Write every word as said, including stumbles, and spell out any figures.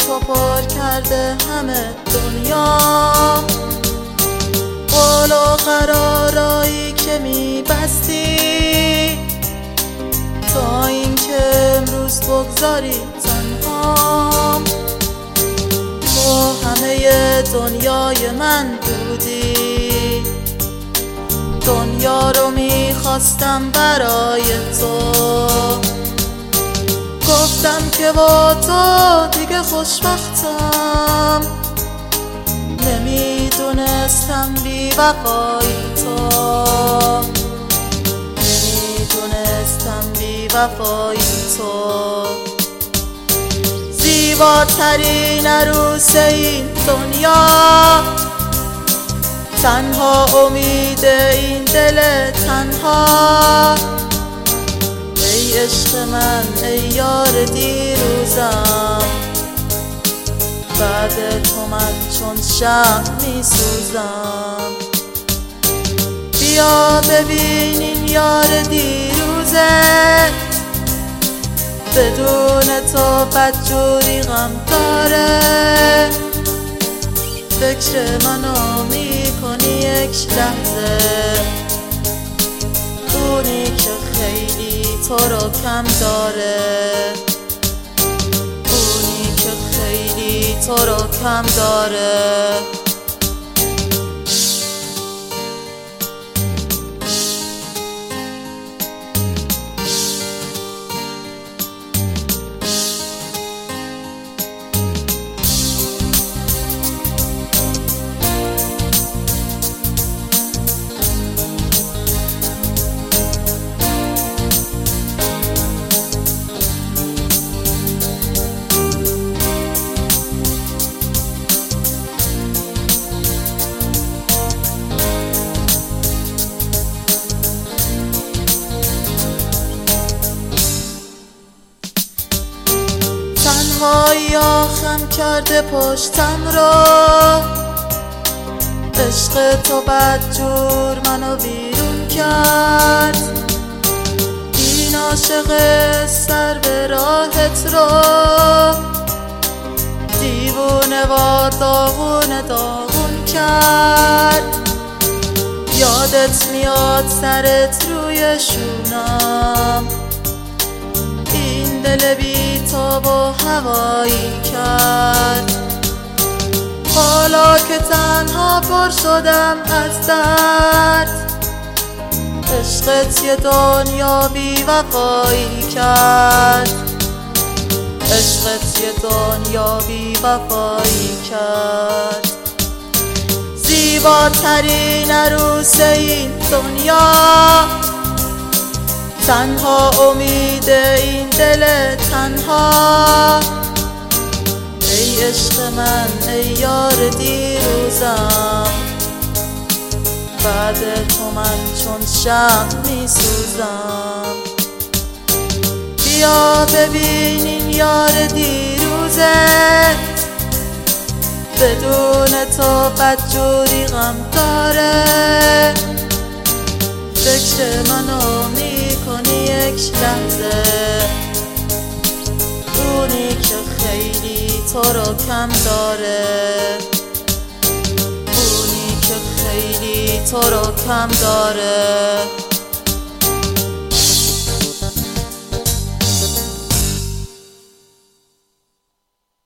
تو پر کرده همه دنیا. قول و قرارایی که میبستی تا اینکه امروز بگذاری تنهام. تو همه دنیای من بودی، دنیا رو میخواستم برای تو. گفتم که با تو دیگه خوشبختم، نمیدونستم بی وفایی تو، نمیدونستم بی وفایی تو. زیباترین عروس این دنیا، تنها امید این دل تنها. ای عشق من ای یار دیروزم، بعد تو من چون شمع می سوزم. بیا ببین این یار دیروزه، بدون تو بدجوری غم داره. فکر منو میکنی یک لحظه، اونی که خیلی تو رو کم داره، اونی که خیلی تو رو کم داره. تنهایی خم کرده پشتم رو، عشق تو بدجور منو بیرون کرد. این عاشق سر به راهت رو، دیوونه وار داغون داغون کرد. یادت میاد سرت روی شونم، این دل بی تاب و هوایی کرد. حالا که تنها پر شدم از درد، عشقت یه دنیا بی وفایی کرد، عشقت یه دنیا بی وفایی کرد. زیباترین عروس این دنیا، تنها امید این دل تنها. ای عشق من ای یار دیروزم، بعد تو من چون شمع می سوزم. بیا ببین این یار دیروزه، بدون تو بدجوری غم داره. فکر منو میکنی یک لحظه، اونی که خیلی تو رو کم داره، اونی که خیلی تو رو کم داره.